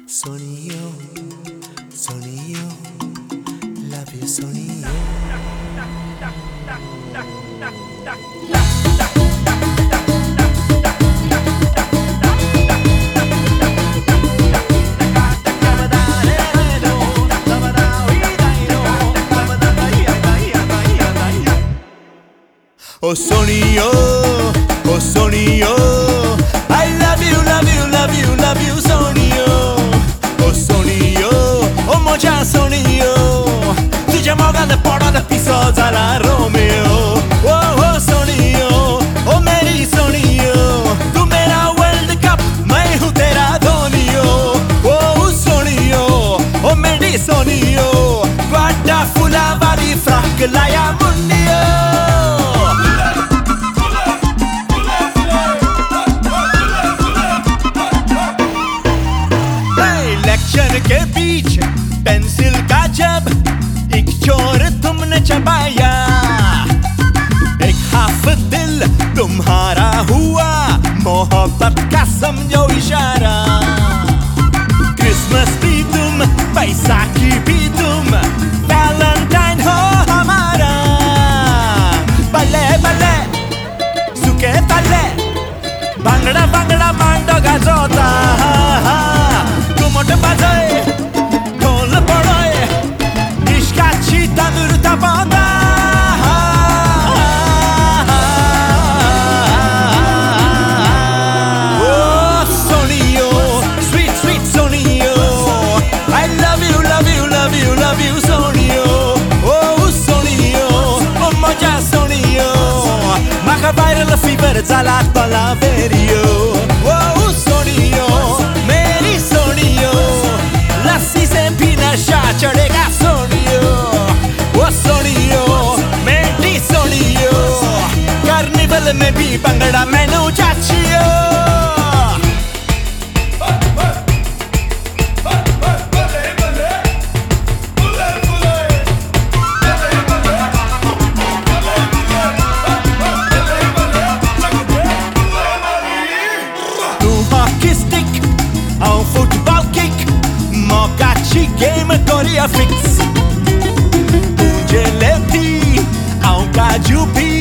Sonio, Sonio, love you, Sonio. Oh Sonio, oh Sonio, I love you, love you, love you, love you, Sonio. Oh Sonio, oh moja Sonio, तुझ्या मोगाला पडला पिसो झाला Romeo. Oh oh Sonio, oh मेरी Sonio, तू मेरा world cup, मैं हूँ तेरा धोनियो. Oh Sonio, oh मेरी Sonio, guarda fulavari frac laia mundio. के बीच पेंसिल का जब एक चोर तुमने चबाया, एक हाफ दिल तुम्हारा हुआ, मोहब्बत का समझो इशारा. क्रिसमस भी तुम, बैसाखी भी तुम, वैलेंटाइन हो हमारा. बल्ले बल्ले सुके तल्ले, बांगड़ा बांगड़ा मांडो गाजोता. बाजाय ढोल पडोय, इश्काची तांदूळ तापवता. Oh Sonio, sweet sweet Sonio, I love you, love you, love you, love you, Sonio. Oh Sonio, oh moja Sonio, maka viral fever झाला तला वेरियो. Oh Sonio, मेरी Sonio, लस्सी से भी नशा चढ़ेगा Sonio. वो Sonio, मेरी Sonio, कार्निवल में भी भंगड़ा मैनू चाचियो. तू हॉकी स्टिक और फुटबॉल किक, मोकाची गेम कोरिया फिक्स. मुझे लेती आऊं काजू भी,